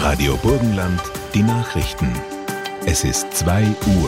Radio Burgenland, die Nachrichten. Es ist 2 Uhr.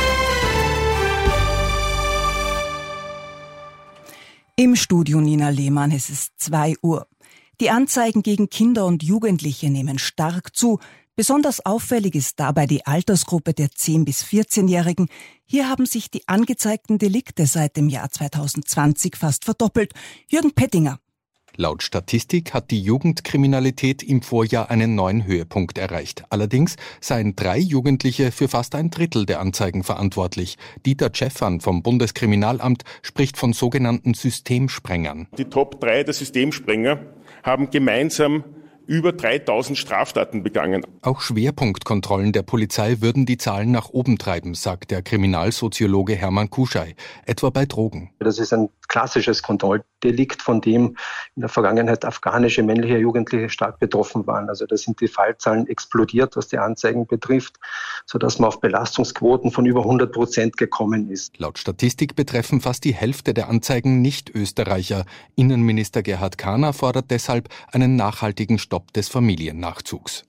Im Studio Nina Lehmann, es ist 2 Uhr. Die Anzeigen gegen Kinder und Jugendliche nehmen stark zu. Besonders auffällig ist dabei die Altersgruppe der 10- bis 14-Jährigen. Hier haben sich die angezeigten Delikte seit dem Jahr 2020 fast verdoppelt. Jürgen Pettinger. Laut Statistik hat die Jugendkriminalität im Vorjahr einen neuen Höhepunkt erreicht. Allerdings seien 3 Jugendliche für fast ein Drittel der Anzeigen verantwortlich. Dieter Tscheffan vom Bundeskriminalamt spricht von sogenannten Systemsprengern. Die Top 3 der Systemsprenger haben gemeinsam über 3000 Straftaten begangen. Auch Schwerpunktkontrollen der Polizei würden die Zahlen nach oben treiben, sagt der Kriminalsoziologe Hermann Kuschei, etwa bei Drogen. Das ist ein klassisches Kontrolldelikt, von dem in der Vergangenheit afghanische männliche Jugendliche stark betroffen waren. Also da sind die Fallzahlen explodiert, was die Anzeigen betrifft, sodass man auf Belastungsquoten von über 100% gekommen ist. Laut Statistik betreffen fast die Hälfte der Anzeigen Nicht-Österreicher. Innenminister Gerhard Kahner fordert deshalb einen nachhaltigen Stopp des Familiennachzugs.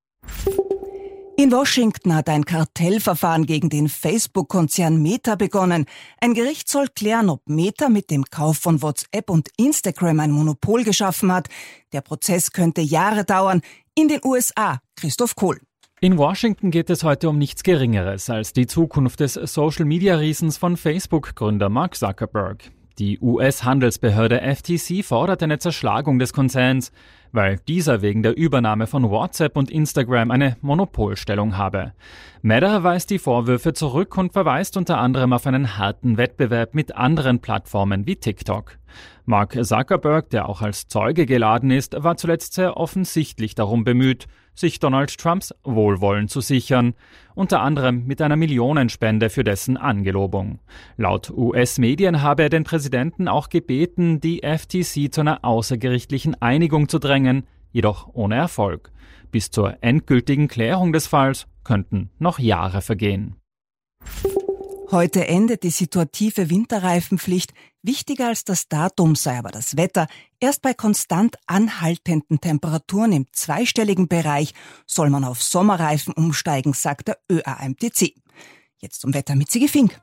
In Washington hat ein Kartellverfahren gegen den Facebook-Konzern Meta begonnen. Ein Gericht soll klären, ob Meta mit dem Kauf von WhatsApp und Instagram ein Monopol geschaffen hat. Der Prozess könnte Jahre dauern. In den USA, Christoph Kohl. In Washington geht es heute um nichts Geringeres als die Zukunft des Social-Media-Riesens von Facebook-Gründer Mark Zuckerberg. Die US-Handelsbehörde FTC fordert eine Zerschlagung des Konzerns, weil dieser wegen der Übernahme von WhatsApp und Instagram eine Monopolstellung habe. Meta weist die Vorwürfe zurück und verweist unter anderem auf einen harten Wettbewerb mit anderen Plattformen wie TikTok. Mark Zuckerberg, der auch als Zeuge geladen ist, war zuletzt sehr offensichtlich darum bemüht, sich Donald Trumps Wohlwollen zu sichern, unter anderem mit einer Millionenspende für dessen Angelobung. Laut US-Medien habe er den Präsidenten auch gebeten, die FTC zu einer außergerichtlichen Einigung zu drängen, jedoch ohne Erfolg. Bis zur endgültigen Klärung des Falls könnten noch Jahre vergehen. Heute endet die situative Winterreifenpflicht. Wichtiger als das Datum sei aber das Wetter. Erst bei konstant anhaltenden Temperaturen im zweistelligen Bereich soll man auf Sommerreifen umsteigen, sagt der ÖAMTC. Jetzt zum Wetter mit Sigi Fink.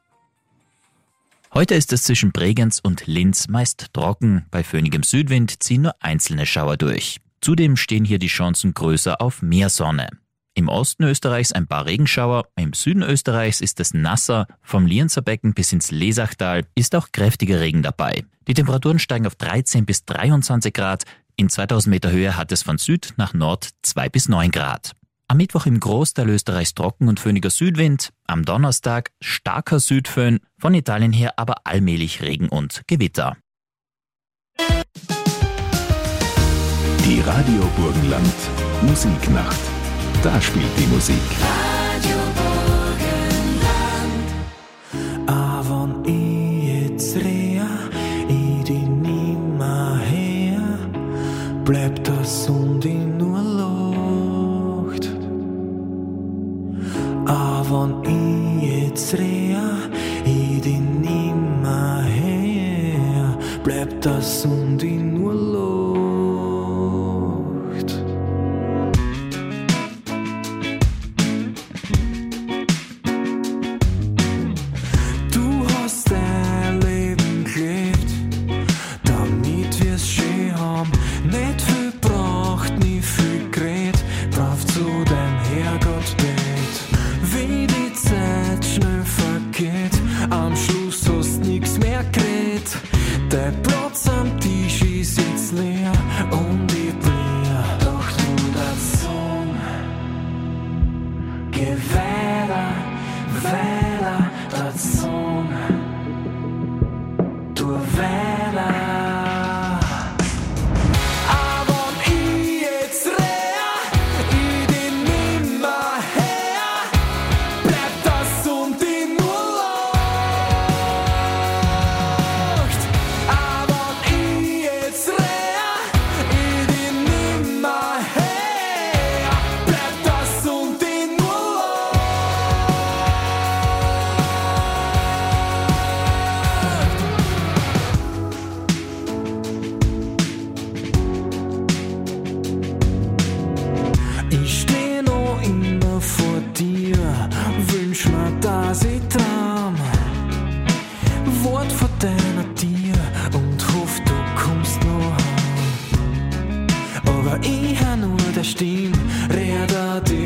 Heute ist es zwischen Bregenz und Linz meist trocken. Bei föhnigem Südwind ziehen nur einzelne Schauer durch. Zudem stehen hier die Chancen größer auf mehr Sonne. Im Osten Österreichs ein paar Regenschauer, im Süden Österreichs ist es nasser, vom Lienzer Becken bis ins Lesachtal ist auch kräftiger Regen dabei. Die Temperaturen steigen auf 13 bis 23 Grad, in 2000 Meter Höhe hat es von Süd nach Nord 2 bis 9 Grad. Am Mittwoch im Großteil Österreichs trocken und föhniger Südwind, am Donnerstag starker Südföhn, von Italien her aber allmählich Regen und Gewitter. Die Radio Burgenland Musiknacht. Da spielt die Musik. Radio Burgenland. Wenn ich jetzt rea, ich dich nimmer her, bleibt das und ich nur lacht. Wenn ich jetzt rea, ich dich nimmer her, bleibt das und ich nur lacht.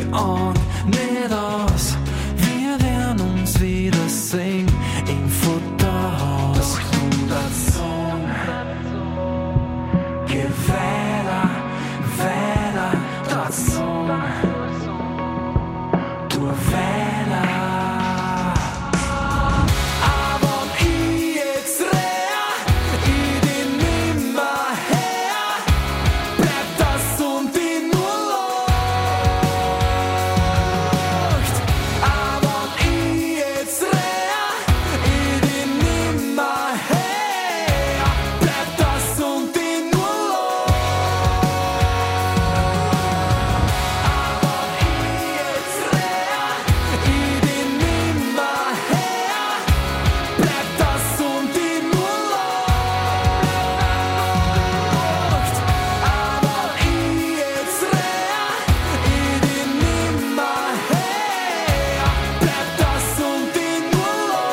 und nicht aus. Wir werden uns wiedersehen im Futterhaus. Doch du dazu, geh weiter, weiter dazu. Du weiter. Aber ich jetzt rehr, ich bin nimmer her. Bleib das und die nur Luft. Aber ich jetzt rehr, ich bin nimmer her. Bleib das und die nur Luft. Aber ich jetzt rehr, ich bin nimmer her. Bleib das und die nur Luft. Aber ich jetzt rehr, ich bin nimmer her. Bleib das und die nur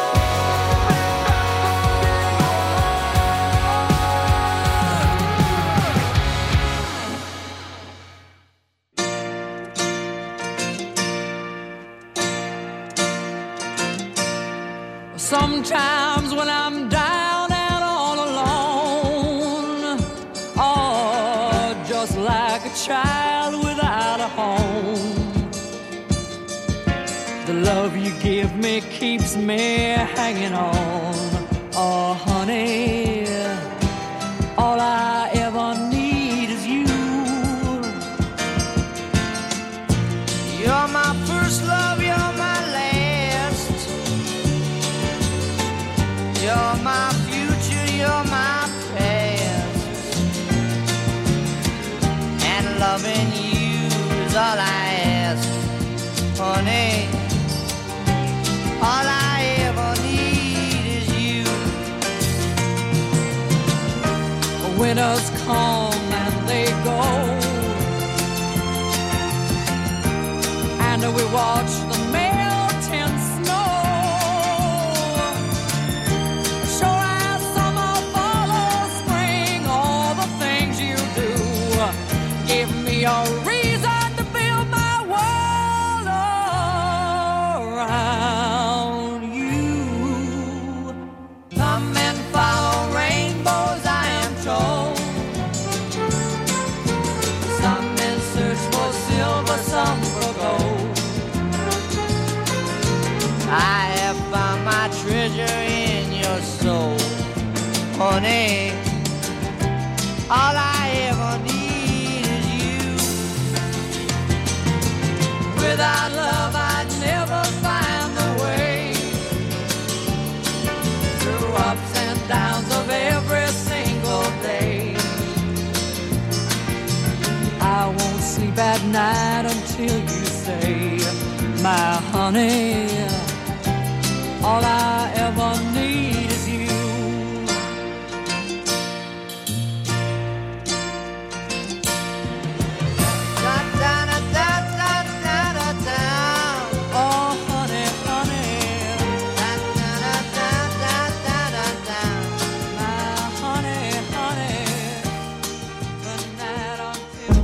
Sometimes when I'm down and all alone, oh, just like a child without a home, the love you give me keeps me hanging on. Oh, honey, all I ever need is you. You're my first love, you're my last. You're my future, you're my past. And loving you is all I ask, honey. All I ever need is you. Winters come and they go, and we watch the melting snow. Sure as summer follows spring, all the things you do give me a reason to build my world around you. Come and follow rainbows, I am told. Some men search for silver, some for gold. I have found my treasure in your soul, honey. All I ever need is you. Without love, I'd never find the way through ups and downs of every single day. I won't sleep at night until you say, my honey, all I ever need is you. Oh, honey, honey. My honey, honey. The night until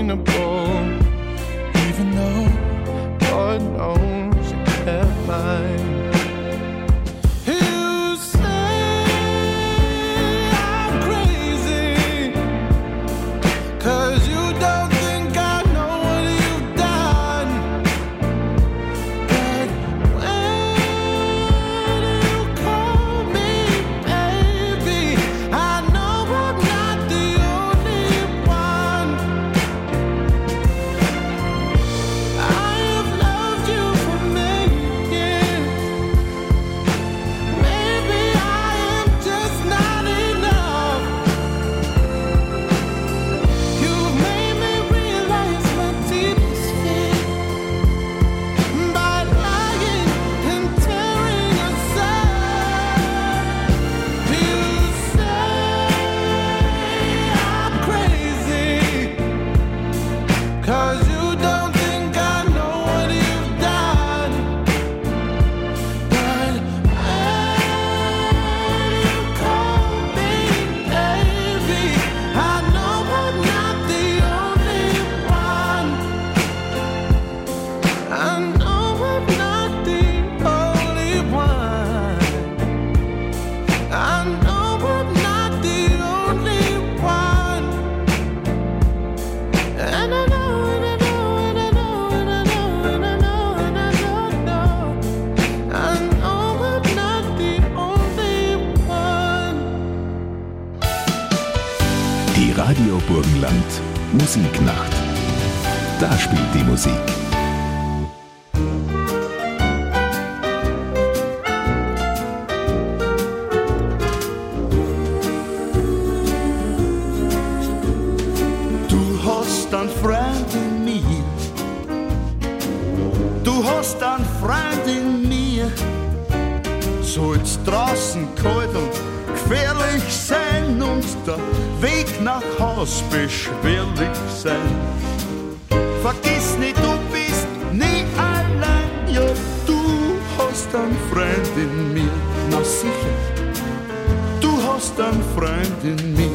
unexplainable, even though God knows you can't lie. You say I'm crazy, 'cause you don't think I know what you've done. But when you call me baby, I know I'm not the only one. I have loved you for many years. Maybe I am just not enough. You've made me realize my deepest fear by lying and tearing us apart. You say I'm crazy, 'cause you don't think I know what you've done. But when you call me baby, I know I'm not the only one. I know I'm not the only one. I know I'm not the only one. And I know, and I know, and I know, and I know, and I know, and I know. I know I'm not the only one. Die Radio Burgenland Musiknacht. Da spielt die Musik. Du hast einen Freund in mir. Du hast einen Freund in mir. Soll's draußen kalt und gefährlich sein und der Weg nach Haus beschwerlich sein. Vergiss nicht, du bist nie allein. Ja, du hast einen Freund in mir. Na sicher, du hast einen Freund in mir.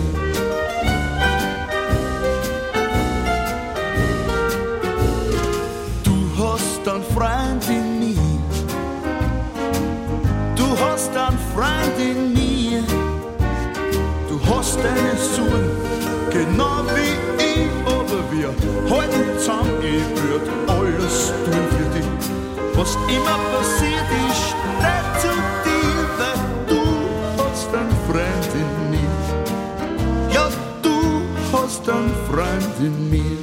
Du hast einen Freund in mir. Du hast einen Freund in mir. Du hast deine Sorgen, genau wie ich, aber wir halten zusammen. Ich würd alles tun für dich. Was immer passiert, ich steh zu dir, weil du hast einen Freund in mir. Ja, du hast einen Freund in mir.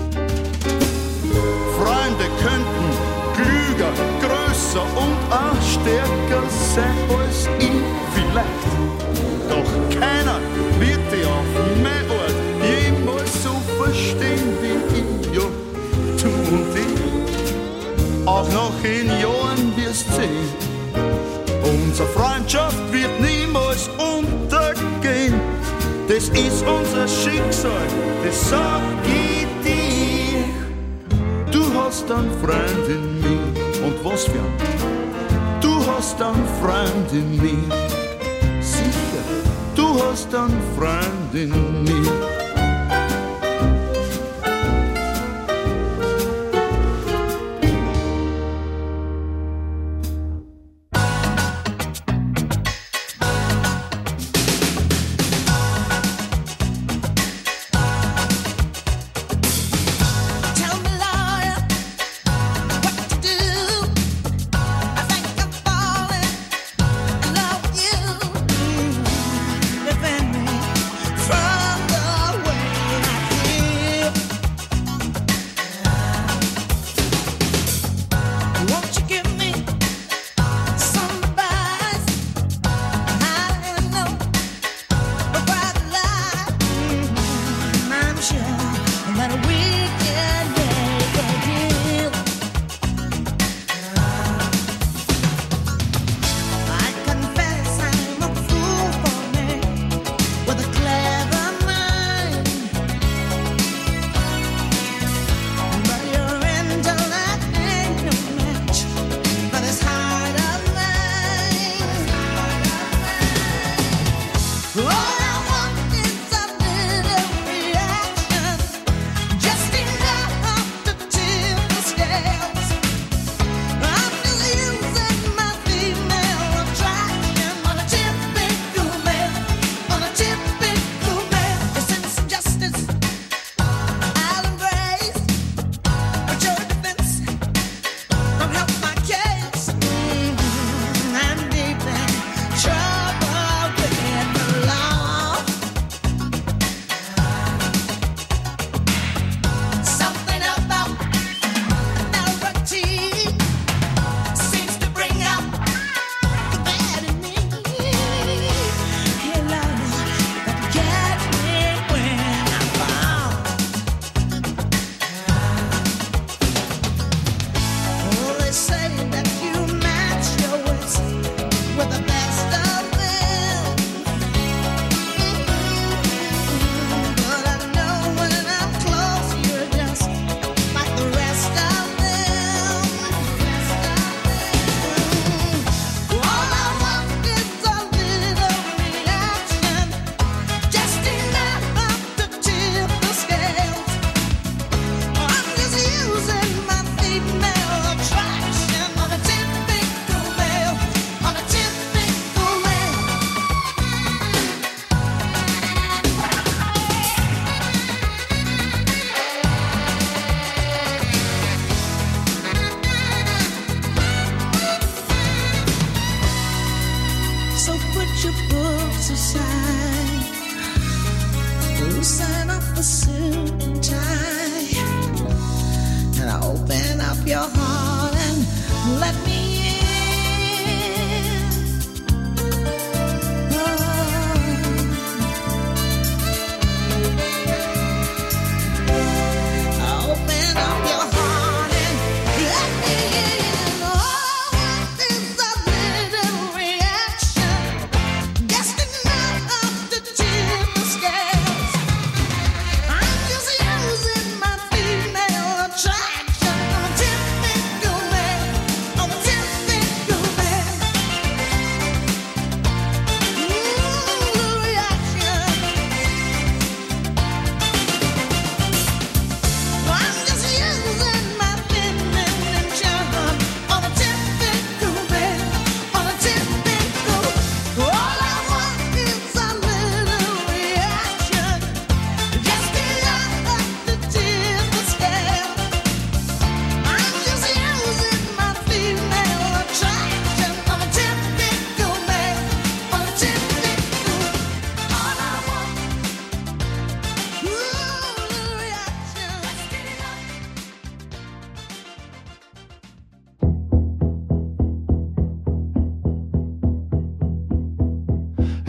Freunde könnten klüger, größer und auch stärker sein als ich vielleicht. Doch keiner wird dich auf mein Ort jemals so verstehen wie ich. Ja, du und ich. Auch noch in Jahren wirst sehen, unsere Freundschaft wird niemals untergehen. Das ist unser Schicksal, das sag ich dir. Du hast einen Freund in mir. Und was für ein? Du hast einen Freund in mir. Sicher, du hast einen Freund in mir. Tell me, lawyer, what to do. I think I'm falling in love with you. Defend me from the way I feel. Won't you give me some advice? How to handle a bright light? I'm sure that we can make a deal. I confess I'm a fool for me with a clever mind, but your intellect ain't no match for this heart of mine. All I want is a little reaction, just the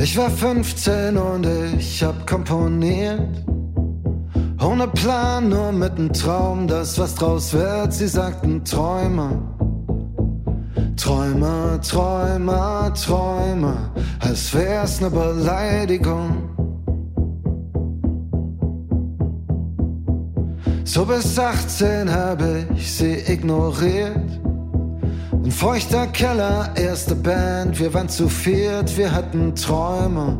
Ich war 15 und ich hab komponiert. Ohne Plan, nur mit nem Traum, dass was draus wird. Sie sagten Träumer, Träumer, Träumer, Träumer, als wär's ne Beleidigung. So bis 18 habe ich sie ignoriert. Ein feuchter Keller, erste Band, wir waren zu viert, wir hatten Träume.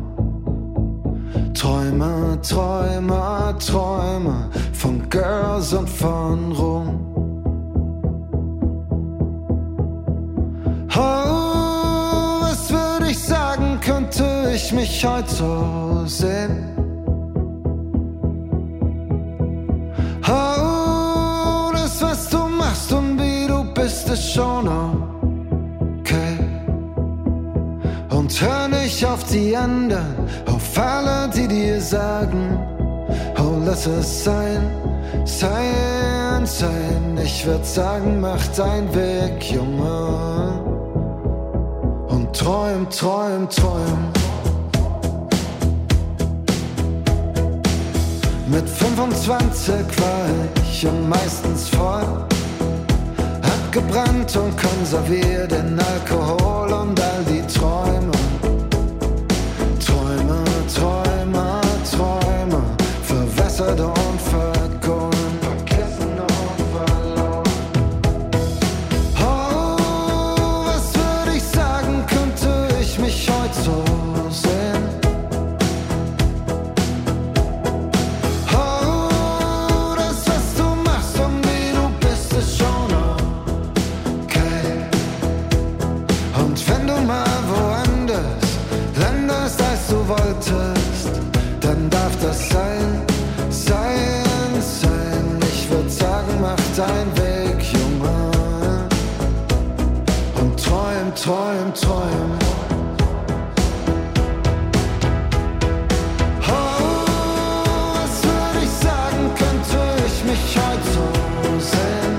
Träume, Träume, Träume von Girls und von Ruhm. Oh, was würde ich sagen, könnte ich mich heute so sehen? Oh, das, was du machst und wie du bist, ist schon okay. Und hör nicht auf die anderen, auf alle, die dir sagen, oh, lass es sein, sein, sein. Ich würd sagen, mach deinen Weg, Junge, und träum, träum, träum. Mit 25 war ich und meistens voll, hab gebrannt und konserviert in Alkohol und all die Träume. Träume, Träume, Träume, verwässert und vergoren, vergessen und verloren. Oh, was würde ich sagen, könnte ich mich heute so sehen? Oh, das, was du machst und wie du bist, ist schon okay. Und wenn du mal woanders landest, als du wolltest, dann darf das sein, sein, sein. Ich würd sagen, mach deinen Weg, Junge, und träum, träum, träum. Oh, was würd ich sagen, könnte ich mich heute so sehen?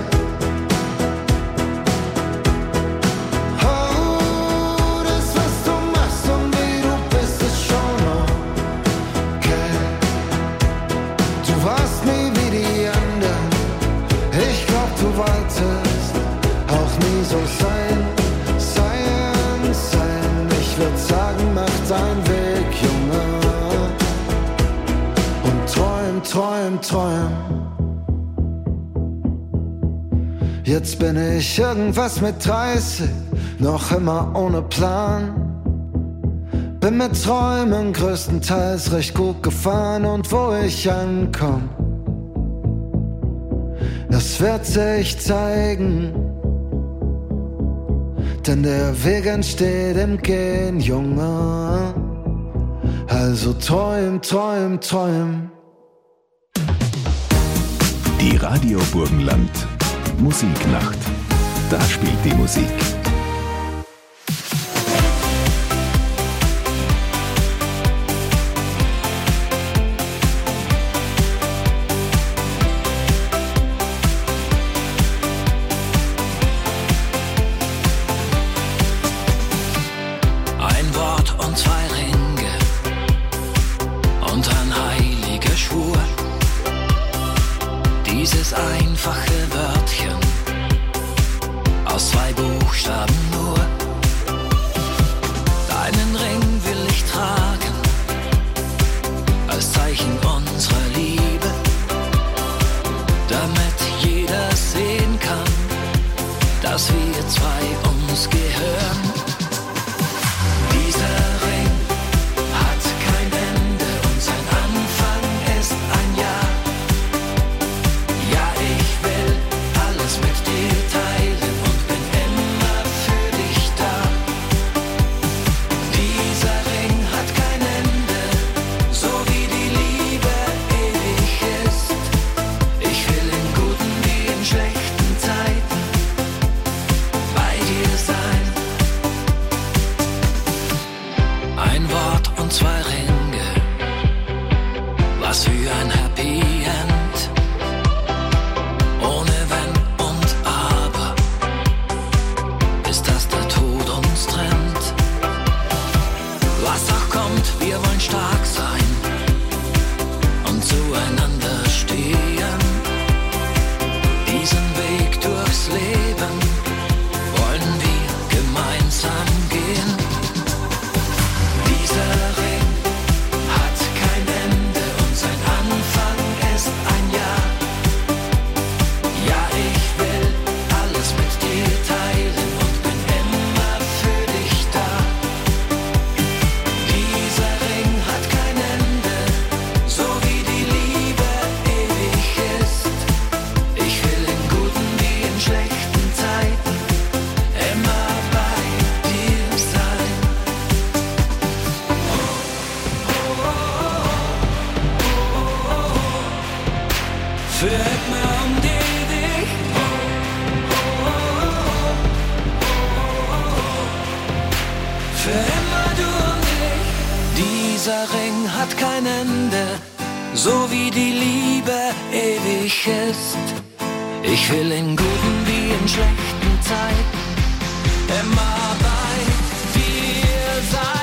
Oh, das, was du machst und wie du bist, ist schon okay. Du warst nie wie die anderen, ich glaub, du wolltest auch nie so sein, sein, sein. Ich würd sagen, mach deinen Weg, Junge, und träum, träum, träum. Jetzt bin ich irgendwas mit 30, noch immer ohne Plan. Bin mit Träumen größtenteils recht gut gefahren und wo ich ankomm, das wird sich zeigen. Denn der Weg entsteht im Gehen, Junge. Also träum, träum, träum. Die Radio Burgenland Musiknacht. Da spielt die Musik. Ein Wort und zwei Ringe und ein heiliger Schwur. Dieses einfache Wörtchen aus zwei Buchstaben nur. Deinen Ring will ich tragen als Zeichen unserer Liebe, damit jeder sehen kann, dass wir zwei uns gehören. Dieser Ring hat kein Ende und sein Anfang ist ein Ja. Ja, ich will alles mit dir teilen und bin immer für für immer und ewig. Für immer du und ich. Dieser Ring hat kein Ende, so wie die Liebe ewig ist. Ich will in guten wie in schlechten Zeiten immer bei dir sein.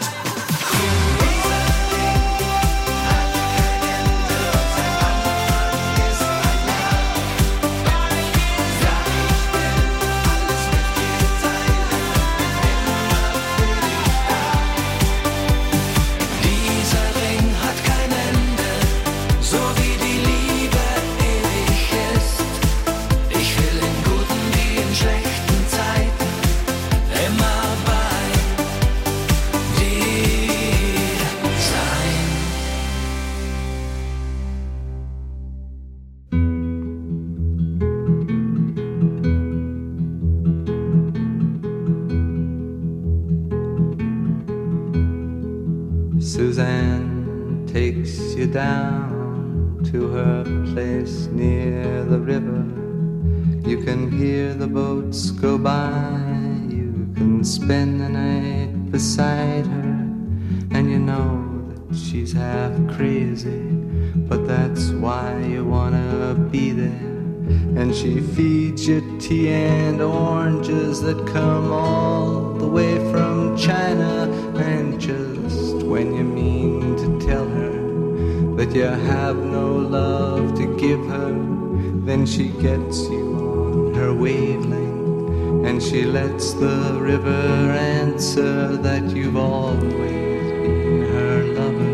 Suzanne takes you down to her place near the river. You can hear the boats go by. You can spend the night beside her. And you know that she's half crazy, but that's why you wanna be there. And she feeds you tea and oranges that come all the way from China. And just when you mean to tell her that you have no love to give her, then she gets you on her wavelength, and she lets the river answer that you've always been her lover.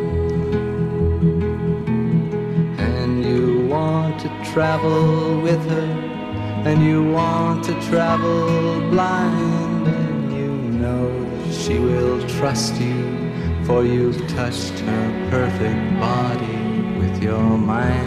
And you want to travel with her, and you want to travel blind, and you know that she will trust you, for you've touched her perfect body with your mind.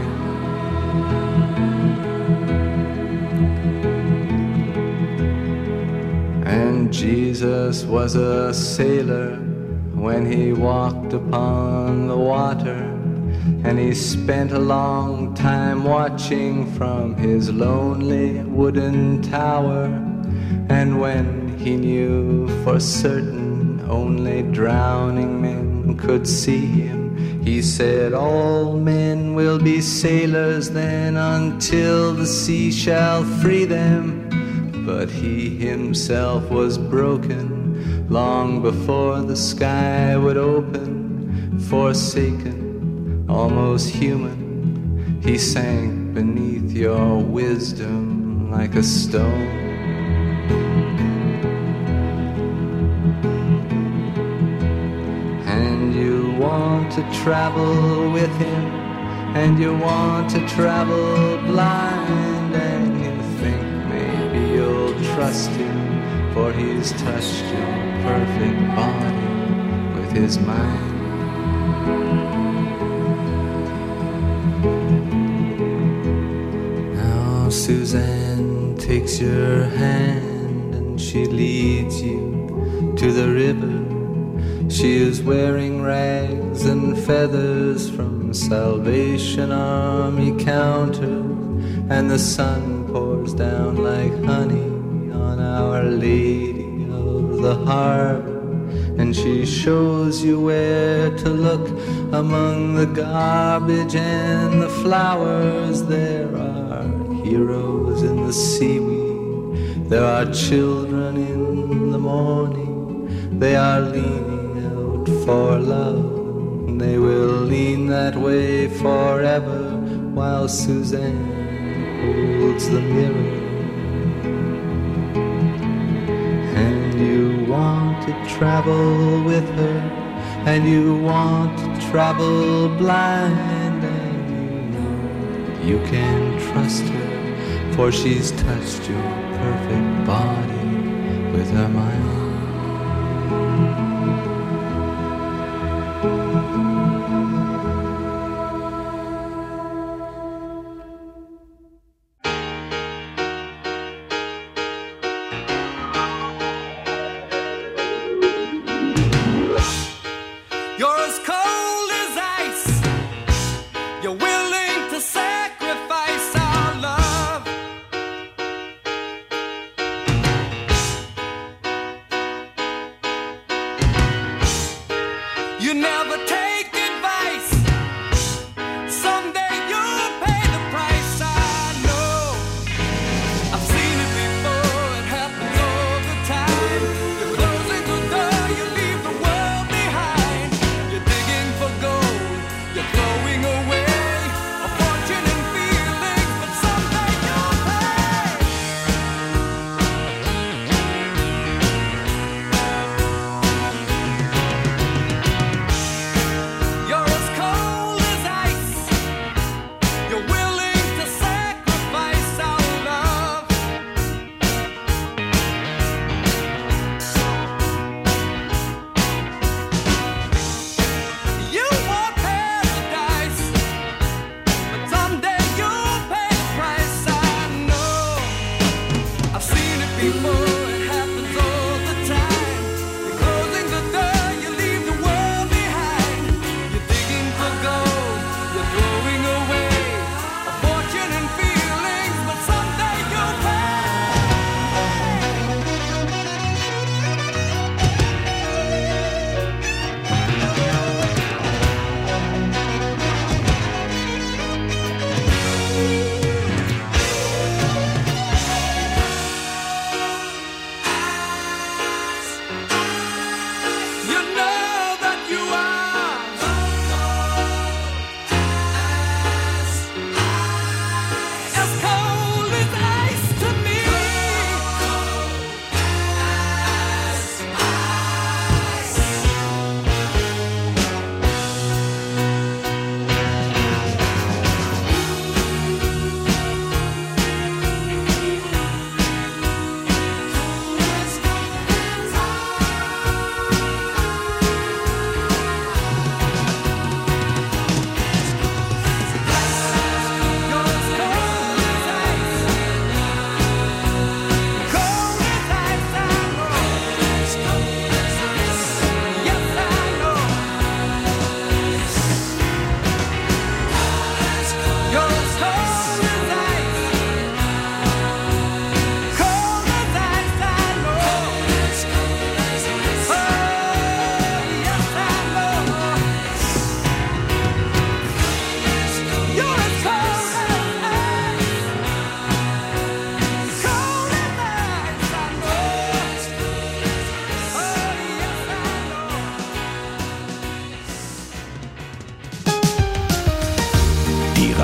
And Jesus was a sailor when he walked upon the water, and he spent a long time watching from his lonely wooden tower. And when he knew for certain only drowning men could see him, he said, all men will be sailors then until the sea shall free them. But he himself was broken long before the sky would open. Forsaken, almost human, he sank beneath your wisdom like a stone. Want to travel with him, and you want to travel blind, and you think maybe you'll trust him, for he's touched your perfect body with his mind. Now Suzanne takes your hand and she leads you to the river. She is wearing rags and feathers from Salvation Army counters, and the sun pours down like honey on Our Lady of the Harbor. And she shows you where to look among the garbage and the flowers. There are heroes in the seaweed, there are children in the morning, they are leaning for love. They will lean that way forever while Suzanne holds the mirror. And you want to travel with her, and you want to travel blind, and you know that you can trust her, for she's touched your perfect body with her mind. You're as cold as ice. You're willing to sacrifice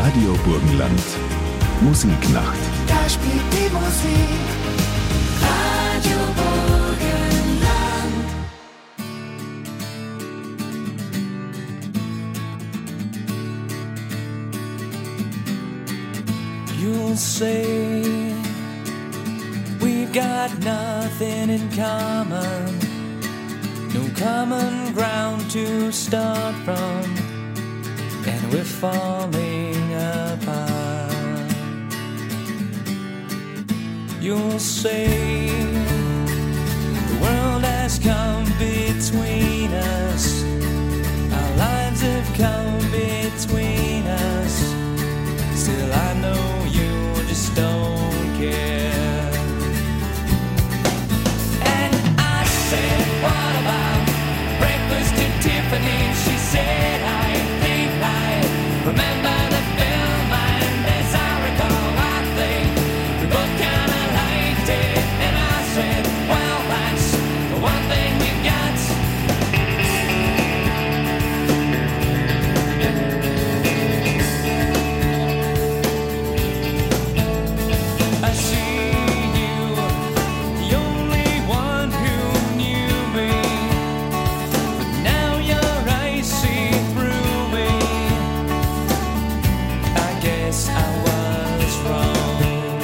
Radio Burgenland. Musiknacht. Da spielt die Musik. Radio Burgenland. You'll say we've got nothing in common, no common ground to start from, and we're falling apart. You'll say the world has come between us, our lives have come between us. Still I know you just don't care. And I said, what about breakfast at Tiffany? She said, I think I remember the film, and as I recall, I think we both kinda liked it. And I said, well, that's the one thing we got. I see you, the only one who knew me, but now your eyes see through me. I guess I was wrong.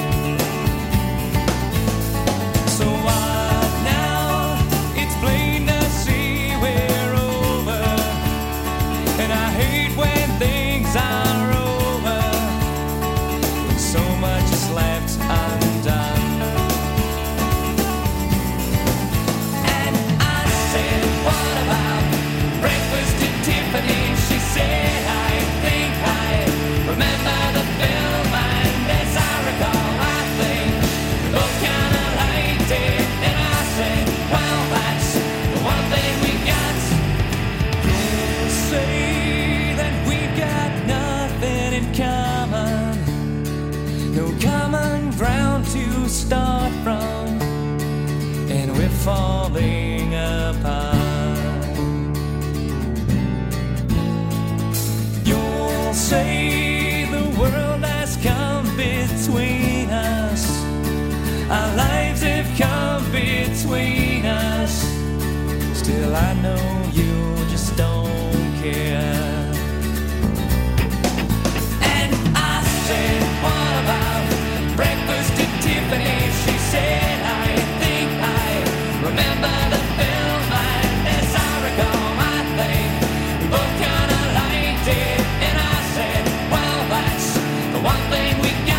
So what now? It's plain to see we're over, and I hate when things are over, when so much is left undone. And I said, what about breakfast at Tiffany? She said, I think I remember the film, and as I recall, I think we both kinda liked it. And I said, well, that's the one thing we got. You'll say that we've got nothing in common, no common ground to start from, and we're falling apart. You'll say the world has come between us, our lives have come between us. Still I know you just don't care. And I said, what about breakfast at Tiffany? She said, I think I remember the film, and as I recall, I think we both kinda liked it. And I said, well, that's the one thing we got.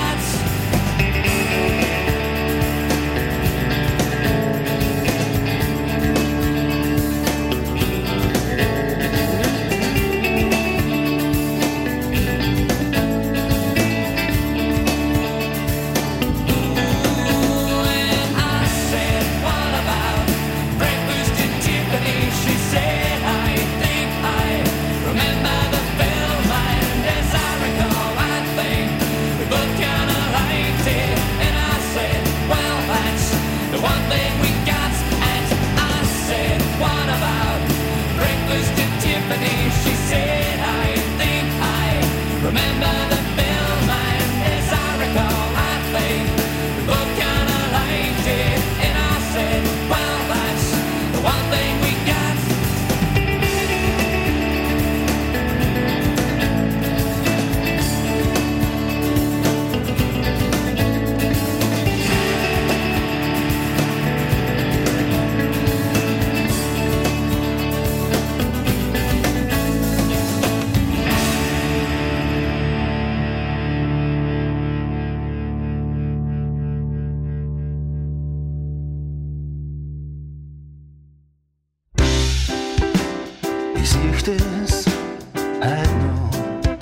And I said, what about breakfast at Tiffany? She said, I think I remember the film, and as I recall, I think we both kinda liked it. And I said, well, that's the one thing we got. And I said, what about breakfast at Tiffany? She said, I think I remember the film, and as I recall, I think we both kinda liked it. And I said, well, that's the one thing we got. Ich sehe das halt noch.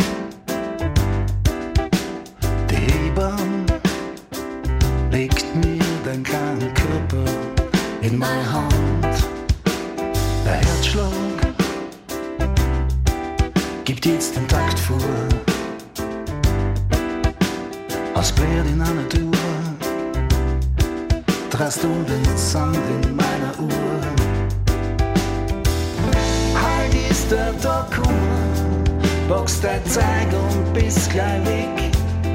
Die Hebamme legt mir den kleinen Körper in meine Hand. Der Herzschlag gibt jetzt den Takt vor. Aus Blärt in einer Tour drast du den Sand in meiner Uhr. Halt ist der Tag gekommen, boxt boxt dein Zeug und bist gleich weg.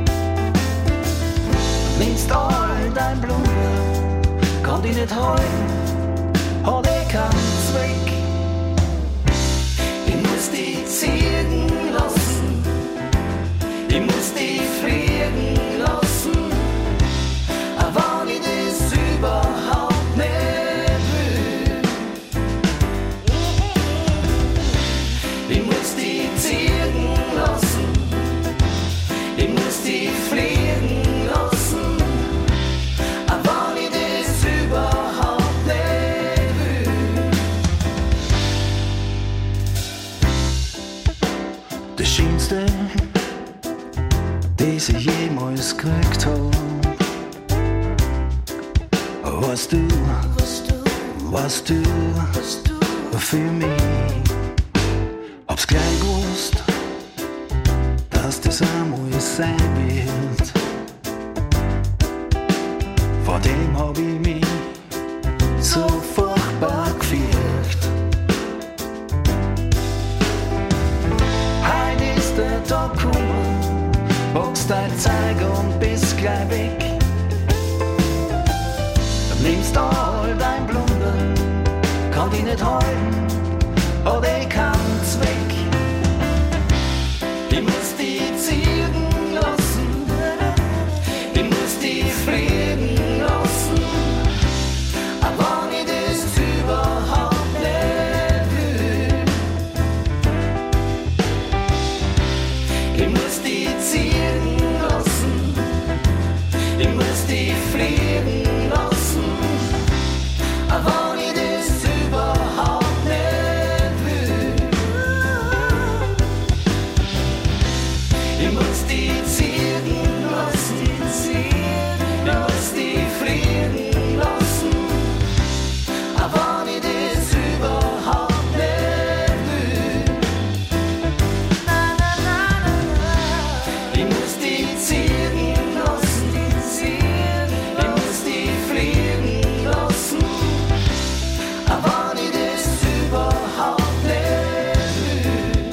Nimmst all dein Blumen, kann dich nicht halten, hat keinen Zweck. Ich muss dich ziehen lassen, ich muss dich fliegen lassen, aber wenn ich das überhaupt nicht will. Ich muss dich ziehen lassen, ich muss dich fliegen lassen, aber wenn ich das überhaupt nicht will. Das Schönste, das ich jemals gekriegt hab, warst du für mich. Hab's gleich gewusst, dass das einmal sein wird. Vor dem hab ich mich so furchtbar gefürcht. Heute ist der Tag gekommen, boxt dein Zeug und bist gleich weg. Nimmst all dein Blumen, kann dich nicht halten, hat keinen Zweck. Ich muss dich ziehen lassen, ich muss dich fliegen lassen, aber wenn ich das überhaupt nicht will. Ich muss dich ziehen lassen, ich muss dich fliegen lassen, aber wenn ich das überhaupt nicht will. Ich muss dich ziehen lassen, ich muss dich fliegen lassen, aber wenn ich das überhaupt nicht will. Ich muss dich ziehen lassen, ich muss dich fliegen lassen, aber wenn ich das überhaupt nicht will.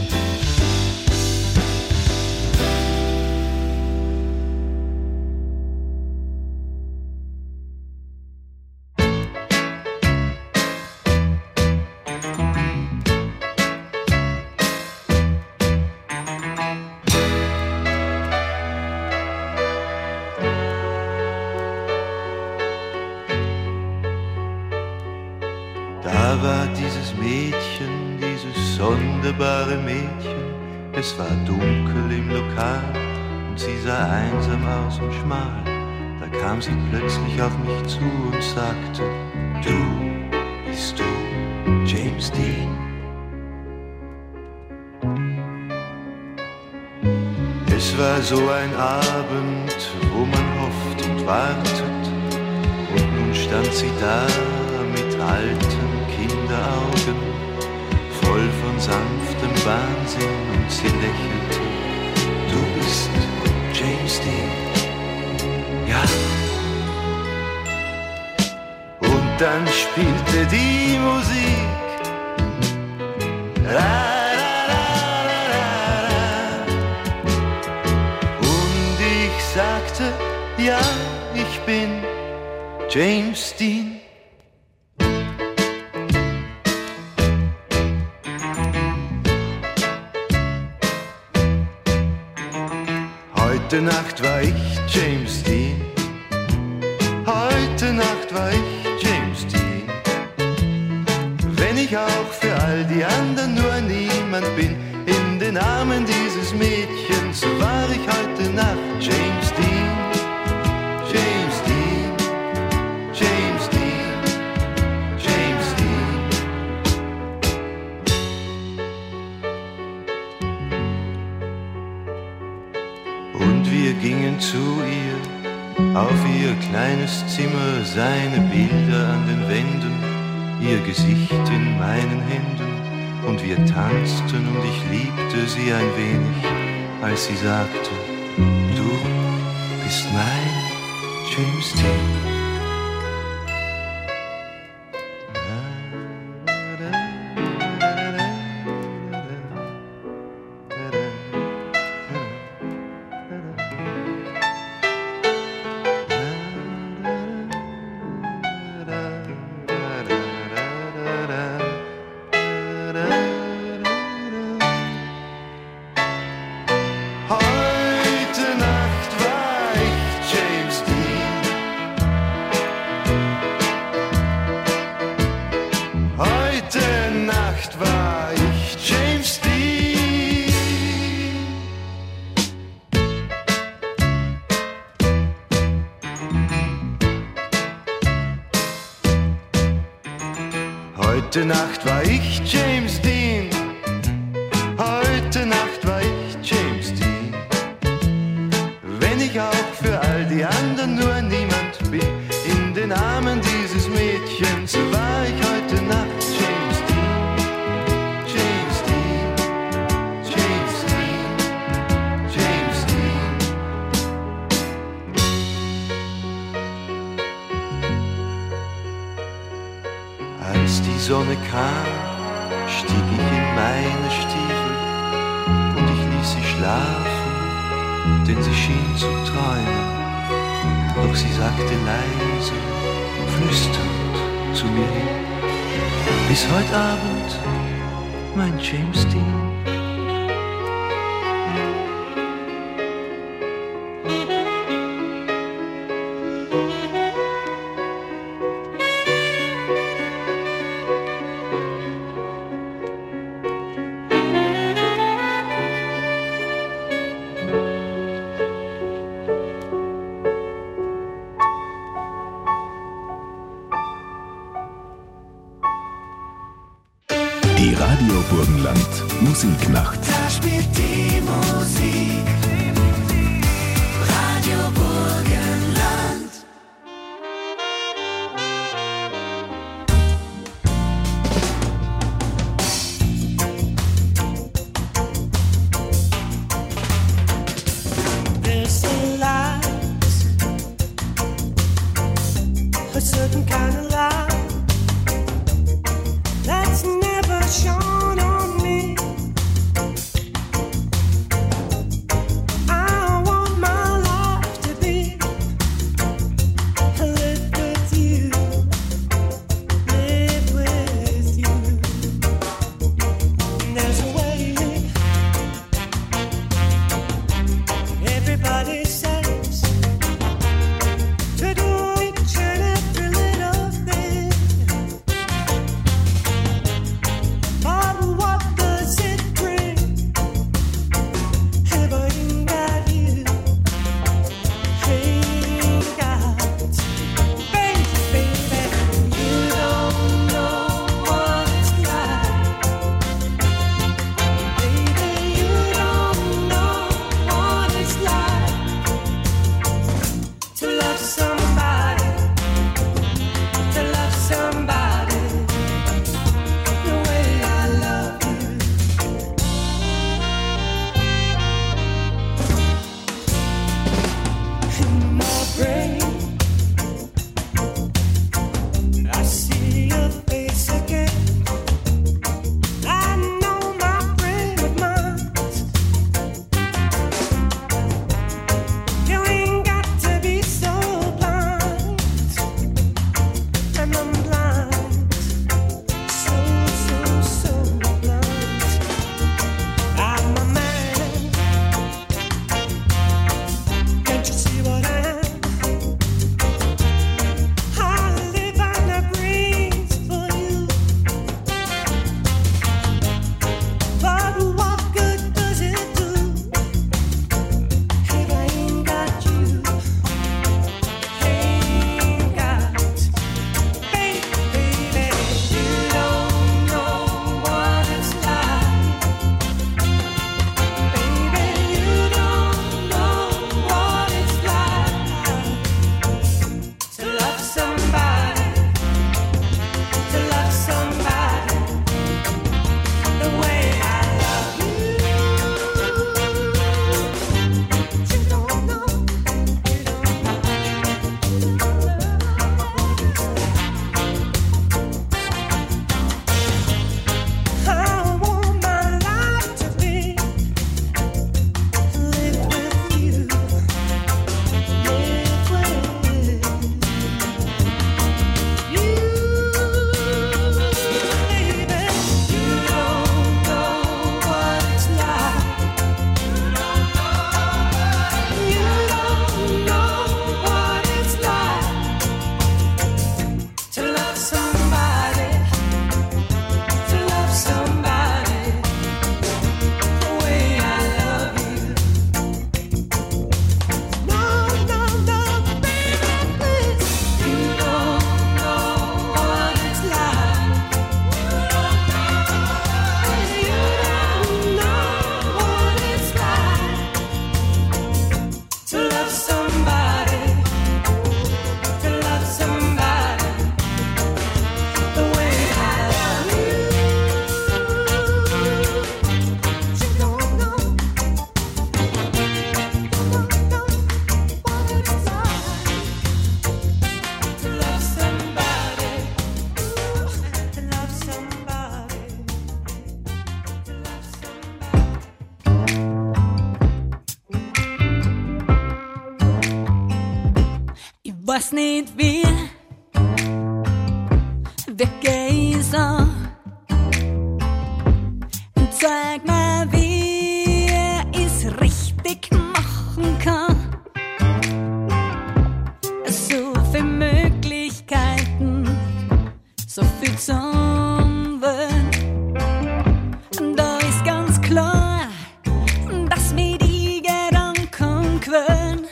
Da war dieses Mädchen, dieses sonderbare Mädchen. Es war dunkel im Lokal und sie sah einsam aus und schmal. Da kam sie plötzlich auf mich zu und sagte: Du, bist du James Dean? Es war so ein Abend, wo man hofft und wartet. Und nun stand sie da mit alten Kinderaugen, voll von sanftem Wahnsinn, und sie lächelte. Du bist James Dean. Ja. Und dann spielte die Musik. Und ich sagte: Ja, ich bin James Dean. Heute Nacht war ich James Dean. Heute Nacht war ich James Dean. Wenn ich auch für all die anderen nur niemand bin, in den Armen dieses Mädchens war ich heute Nacht James Dean. James Dean, James Dean, James Dean. Und wir gingen zu ihr, auf ihr kleines Zimmer, seine Bilder an den Wänden, ihr Gesicht in meinen Händen. Und wir tanzten und ich liebte sie ein wenig, als sie sagte: Du bist mein James Dean. Heute Nacht war ich James Dean. Heute Nacht war ich James Dean. Wenn ich auch für all die anderen nur niemand bin, in den Armen dieses Mädchens war ich heute Nacht James Dean. James Dean, James Dean, James Dean. Als die Sonne kam, stieg ich in meine Stiefel und ich ließ sie schlafen, denn sie schien zu träumen. Doch sie sagte leise, flüsternd zu mir hin: Bis heute Abend, mein James Dean. Die Radio Burgenland Musiknacht. Da spielt die Musik. Radio Burgenland. There's a light, a certain kind of light that's never shone on me. weiß nicht wie, wirklich so. Zeig mir, wie ich's richtig machen kann. So viele Möglichkeiten, so viel zum Wollen. Da ist ganz klar, dass mir die Gedanken quälen.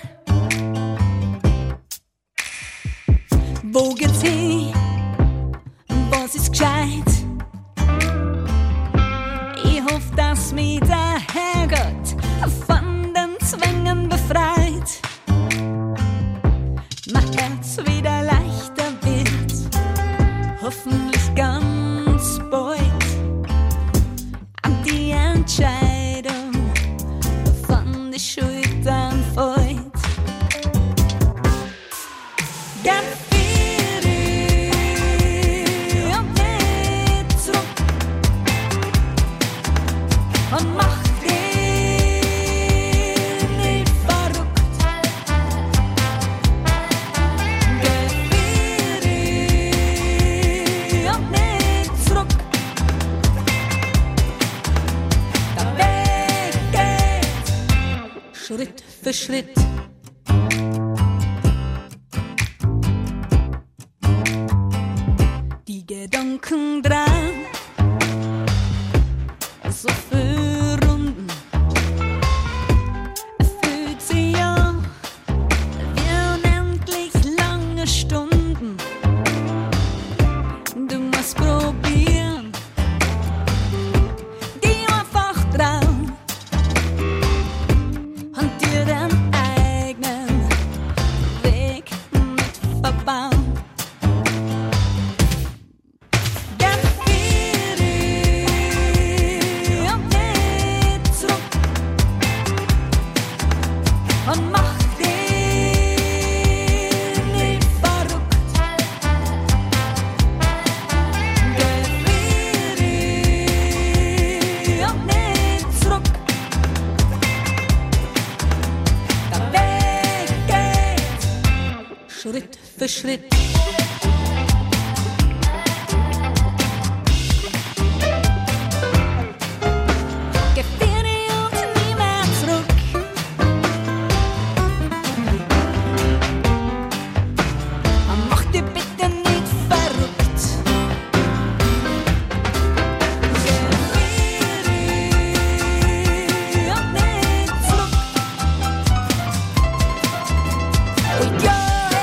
Wo geht's hin? Was ist gescheit? Ich hoffe, dass mich der Herrgott von den Zwängen befreit. Mein Herz wieder leichter wird, hoffentlich ganz bald. An die Entscheidung von die Schultern fällt. Und mach dich nicht verrückt. Geh für und nicht zurück. Der Weg geht Schritt für Schritt. Die Gedanken dran, so viel Runden, fühlt sich an wie unendlich lange Stunden. Du musst probieren, die einfach trauen und dir den eigenen Weg mit verbauen. Und mach dich nicht verrückt. Geh für und nicht zurück. Der Weg geht Schritt für Schritt. Geh für und nie mehr zurück. Mach dich bitte nicht verrückt. Geh für und nicht zurück. Und ja,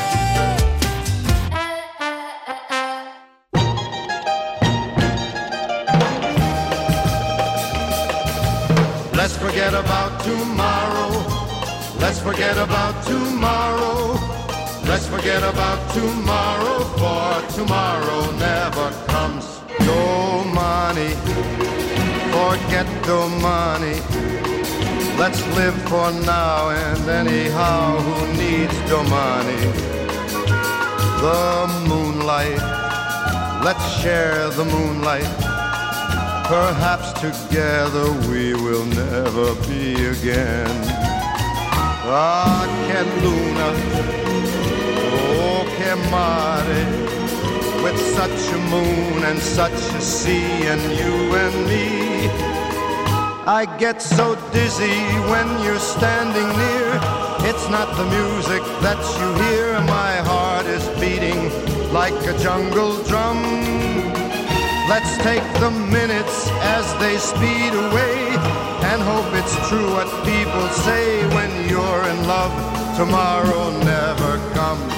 Let's forget about tomorrow. Let's forget about tomorrow. Let's forget about tomorrow, for tomorrow never comes. No money, forget the money. Let's live for now and anyhow, who needs the money? The moonlight, let's share the moonlight. Perhaps together we will never be again. Ah, che luna, oh che mare, with such a moon and such a sea and you and me. I get so dizzy when you're standing near. It's not the music that you hear, my heart is beating like a jungle drum. Let's take the minutes as they speed away and hope it's true what people say. When you're in love, tomorrow never comes.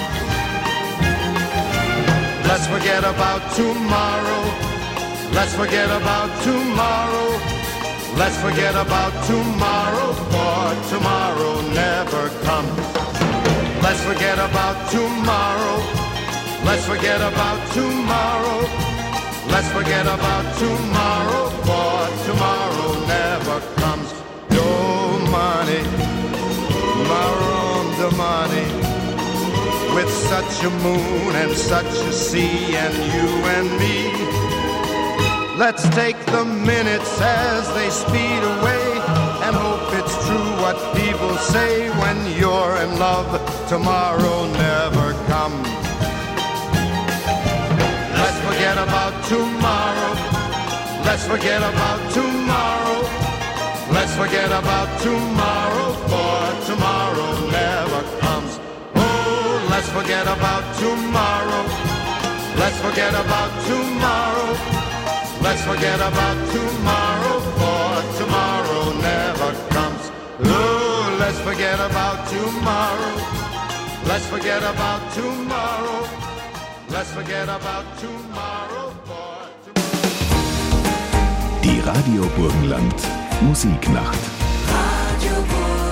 Let's forget about tomorrow. Let's forget about tomorrow. Let's forget about tomorrow, for tomorrow never comes. Let's forget about tomorrow. Let's forget about tomorrow. Let's forget about tomorrow, for tomorrow never comes. No money, maroon the money, with such a moon and such a sea and you and me. Let's take the minutes as they speed away and hope it's true what people say. When you're in love, tomorrow never comes. come. Let's forget about tomorrow. Let's forget about tomorrow. Let's forget about tomorrow, for tomorrow never comes. Oh, let's forget about tomorrow. Let's forget about tomorrow. Let's forget about tomorrow, for tomorrow never comes. Oh, let's forget about tomorrow. Let's forget about tomorrow. Let's forget about tomorrow, for tomorrow. Die Radio Burgenland Musiknacht. Radio Burgenland.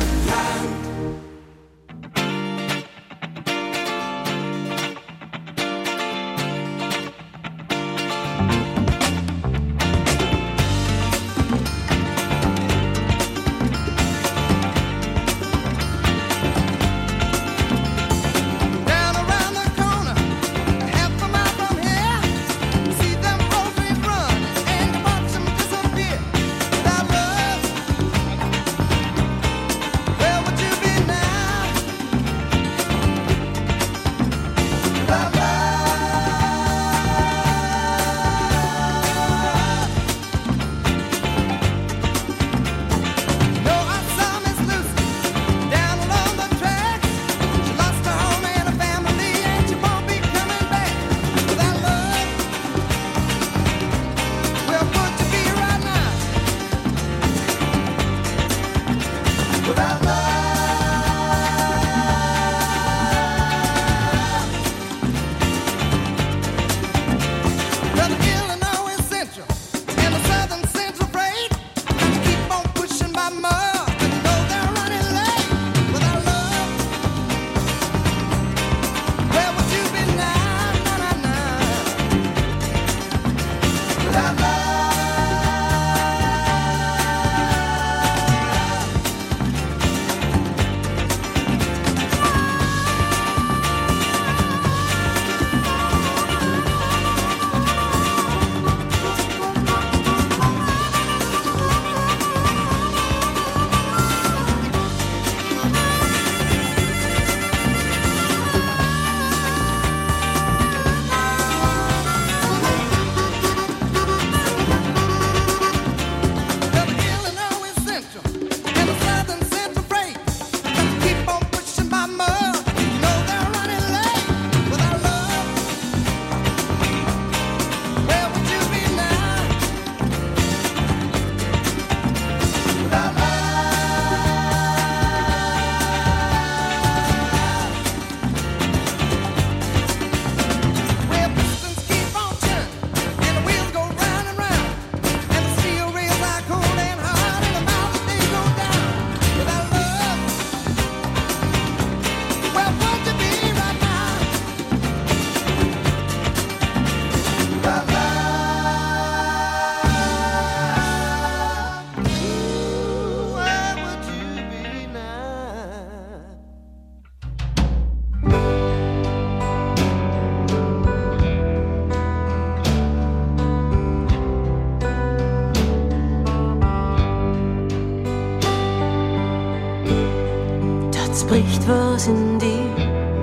Bricht was in dir,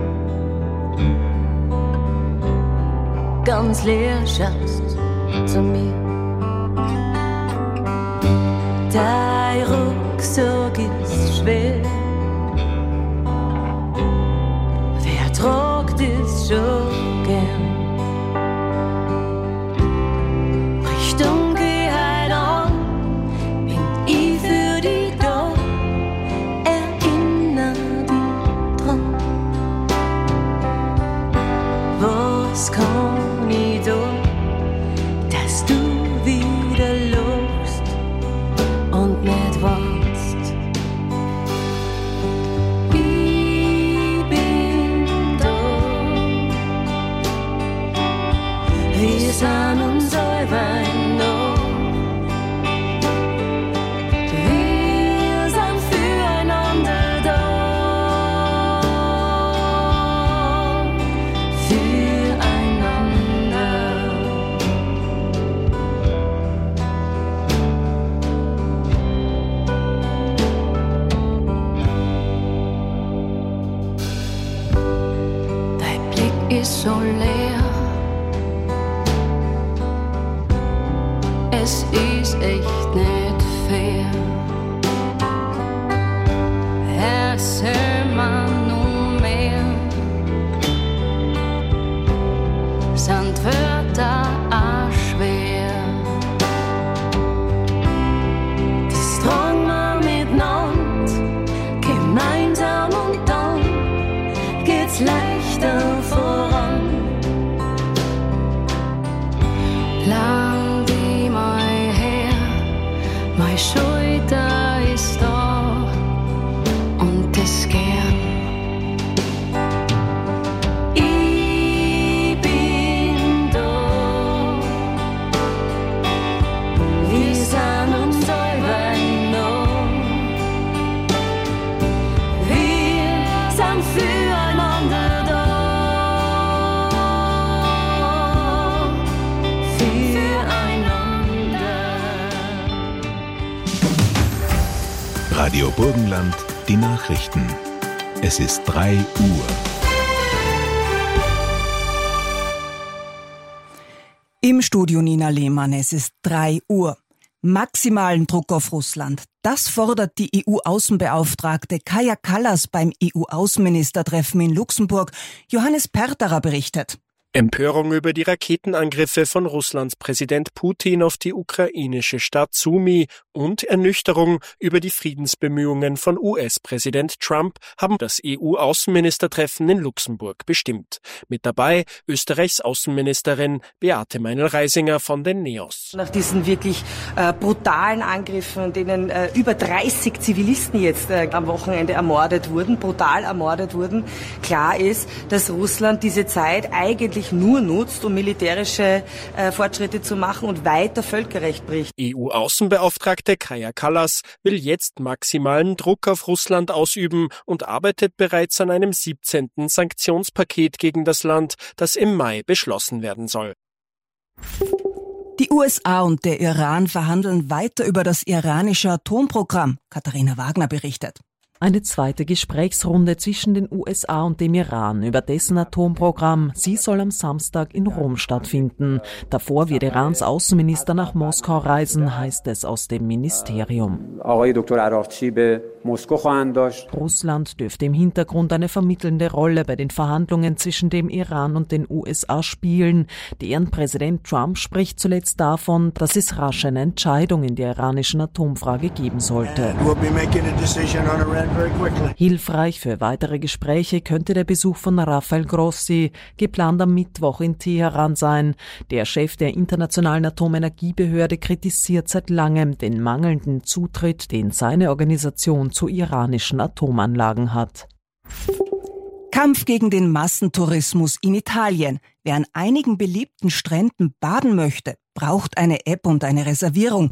ganz leer schaust zu mir. Dein Rucksack ist schwer, wer tragt es schon gern? Bricht Dunkelheit an, bin ich für dich da. Was kann ich tun, dass du wieder lachst und nicht warst? so leer. Es ist echt nicht fair. Erzähl mir nur mehr. Sind Wörter auch schwer. Das tragen wir miteinander, gemeinsam und dann geht's leichter voran. Lang die mal her, meine Schulter ist da und das gern. Ich bin da, wir sind uns selber noch. Wir sind füreinander da. Radio Burgenland, die Nachrichten. Es ist 3 Uhr. Im Studio Nina Lehmann, es ist 3 Uhr. Maximalen Druck auf Russland. Das fordert die EU-Außenbeauftragte Kaja Kallas beim EU-Außenministertreffen in Luxemburg. Johannes Perterer berichtet. Empörung über die Raketenangriffe von Russlands Präsident Putin auf die ukrainische Stadt Sumy und Ernüchterung über die Friedensbemühungen von US-Präsident Trump haben das EU-Außenministertreffen in Luxemburg bestimmt. Mit dabei Österreichs Außenministerin Beate Meinl-Reisinger von den NEOS. Nach diesen wirklich brutalen Angriffen, denen über 30 Zivilisten jetzt am Wochenende brutal ermordet wurden, klar ist, dass Russland diese Zeit eigentlich nur nutzt, um militärische Fortschritte zu machen und weiter Völkerrecht bricht. EU-Außenbeauftragte Kaja Kallas will jetzt maximalen Druck auf Russland ausüben und arbeitet bereits an einem 17. Sanktionspaket gegen das Land, das im Mai beschlossen werden soll. Die USA und der Iran verhandeln weiter über das iranische Atomprogramm. Katharina Wagner berichtet. Eine zweite Gesprächsrunde zwischen den USA und dem Iran über dessen Atomprogramm. Sie soll am Samstag in Rom stattfinden. Davor wird Irans Außenminister nach Moskau reisen, heißt es aus dem Ministerium. Russland dürfte im Hintergrund eine vermittelnde Rolle bei den Verhandlungen zwischen dem Iran und den USA spielen. Deren Präsident Trump spricht zuletzt davon, dass es rasch eine Entscheidung in der iranischen Atomfrage geben sollte. Hilfreich für weitere Gespräche könnte der Besuch von Rafael Grossi, geplant am Mittwoch in Teheran sein. Der Chef der Internationalen Atomenergiebehörde kritisiert seit langem den mangelnden Zutritt, den seine Organisation zu iranischen Atomanlagen hat. Kampf gegen den Massentourismus in Italien. Wer an einigen beliebten Stränden baden möchte, braucht eine App und eine Reservierung.